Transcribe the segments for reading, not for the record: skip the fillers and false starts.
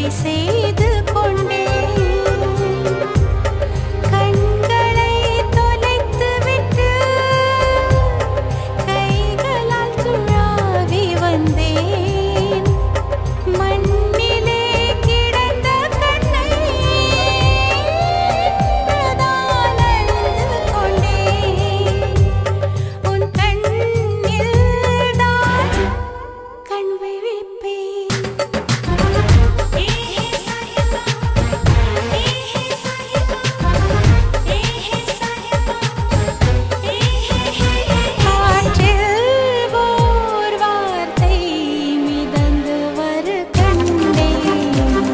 செய்து கொண்டேன். கண்களை தொலைத்து விட்டு கைகளால் துழாவி வந்தேன். மண்ணிலே கிடந்த கண்ணை நின்றதால் அழுது கொண்டேன். உன் கண்ணில்தான் கண் விழிப்பேன். காற்றில் ஓர் வார்த்தை மிதந்து வரு கண்டேன்.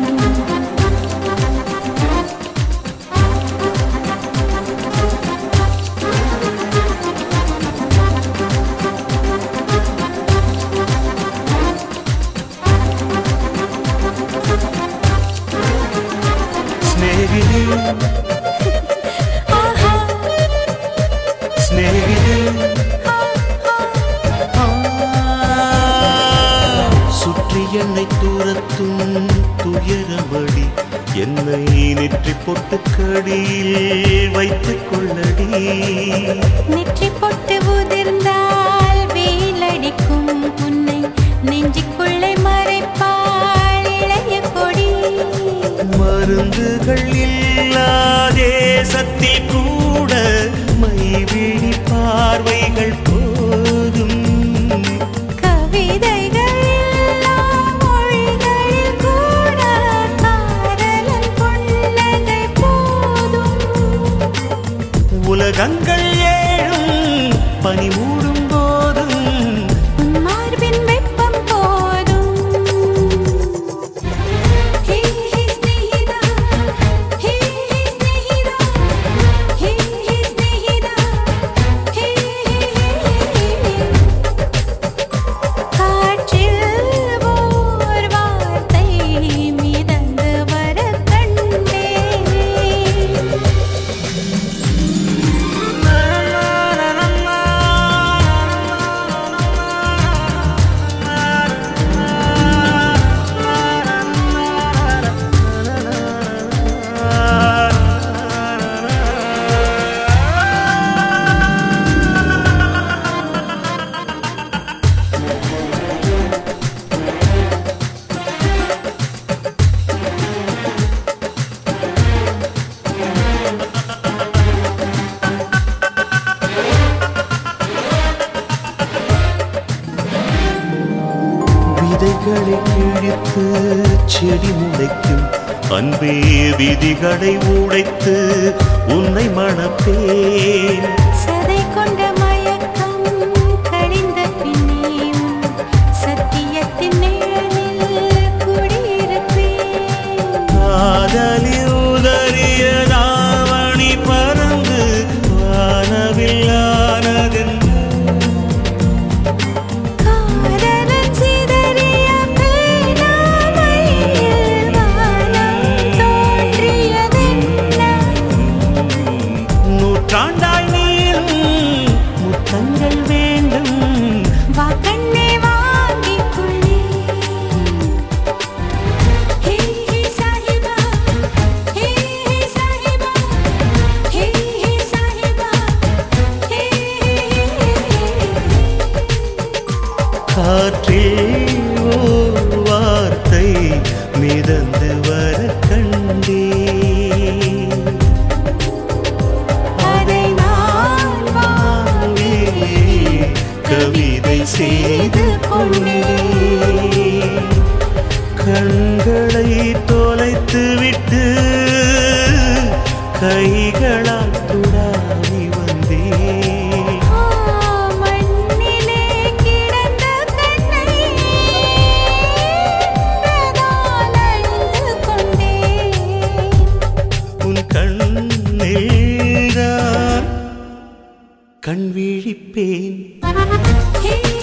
സ്നേഹിതേ ஆஹா സ്നേഹിതേ சுற்றி என்னை தூரத்தும் துயரமடி என்னை நெற்றி பொட்டுக்கடியில் வைத்துக் கொள்ளடி. நெற்றி பொட்டு உதிர்ந்தால் வெயிலடிக்கும் உன்னை நெஞ்சுக்குள்ளே மறைப்பாள் இளைய கொடி. மருந்துகள் இல்லா தேசத்தில் கூட மைவிழி பார்வைகள் போதும். கவிதைகள் இல்லா மொழிகளில் கூட காதலன் புன்னகை போதும். உலகங்கள் ஏழும் பனி மூடும் போதும் உன் மார்பின் வெப்பம் போதும். ஹே ஹே ஸ்நேகிதா, ஹே ஹே ஸ்நேகிதா, ஹே ஹே ஸ்நேகிதா, ஹே காற்றில் ஓர் வார்த்தை மிதந்து வர கண்டேன். விதைகளை கிழித்து செடி முளைக்கும் அன்பே விதிகளை உடைத்து உன்னை மணப்பேன். சதை கொண்ட மயக்கம் கழிந்த பின்னே உன் சத்தியத்தின் நிழலில் குடியிருப்பேன். காதலில் உதறிய தாவணி பறந்து வானவில்லானதென்று காதலன் சிதறிய பேனாமையில் வானம் தோன்றியதென்ன. நூற்றாண்டாய் நீளும் முத்தங்கள் வேண்டும். வா கண்ணே வாங்கிக் கொள்ளே. ஹே ஹே சாஹிபா, ஹே ஹே சாஹிபா, ஹே ஹே சாஹிபா, ஹே காற்றில் ஓர் வார்த்தை மிதந்து வர கண்டேன். அதை நான் வாங்கி கவிதை செய்து கொண்டேன். கண்களை தொலைத்து விட்டு கைகளால் துடாவி வந்தேன். மண்ணிலே கிடந்த கண்ணை நின்றதால் அழுது கொண்டேன். உன் கண்ணில்தான் கண் விழிப்பேன். ஹே